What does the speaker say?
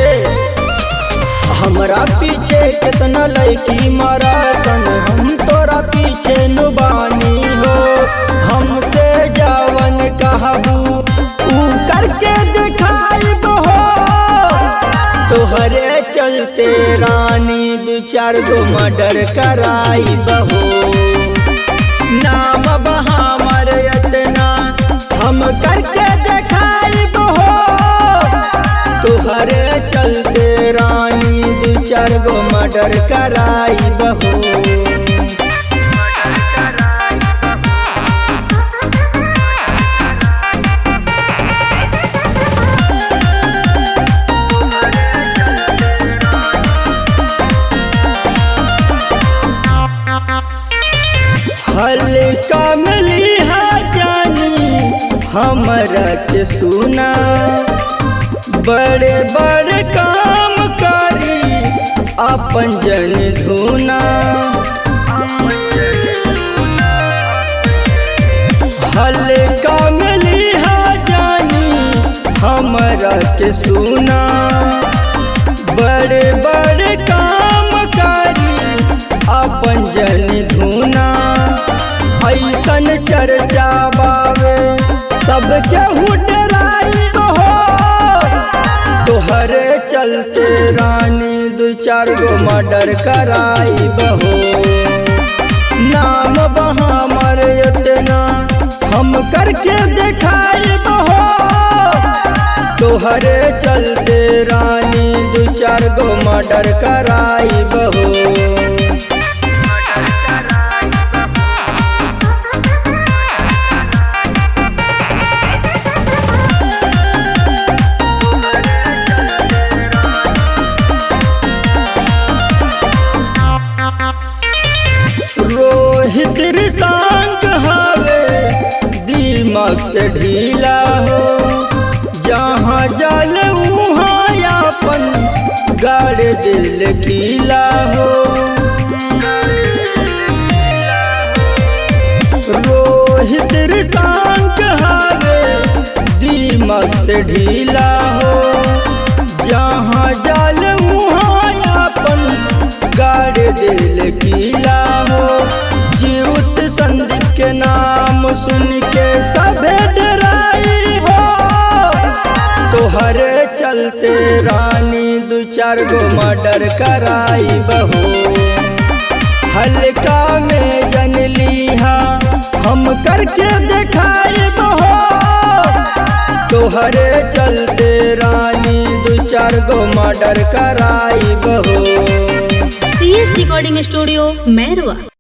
हमरा पीछे कितना लड़की मारा सन, हम तोरा पीछे नुबानी हो। हमसे जावन कहबू ऊ करके दिखाई हो। तोहरे चलते रानी दू चार गो मर्डर कराई बहो। नाम बहामर इतना हम करके दिखाई हो। तोहरे चलते रानी दू चार गो मर्डर कराई बहो। हल्का मिली है जानी हमरा के सुना, बड़े बड़े काम करी अपन जन धुना। हल्का मिली है जानी हमरा के सुना, बड़े बड़े काम करी अपन जन धुना। ऐसन चर्चा बावे सब केहू डराई हो। तोहरे चलते रानी दू चार गो मर्डर कराई बहो। नाम बहामर इतना हम करके दिखाई बहो। तोहरे चलते रानी दू चार गो मर्डर कराई बहो। रोहित रिसांग हवे दिमाग से ढीला हो। जहाँ जल वहाँ अपन गाड़ दिल गीला हो। रोहित रिसांग हवे दिमाग से ढीला हो। जहाँ जल वहाँ अपन गाड़ दिल गीला हो। जीवत संदीप के नाम सुन के सभे डराई हो। तोहरे चलते रानी दू चार गो मर्डर कराई बहो। हल्का में जन लिहा हम करके दिखाई बहो। तोहरे चलते रानी दू चार गो मर्डर कराई बहो। CS recording studio Mairwa.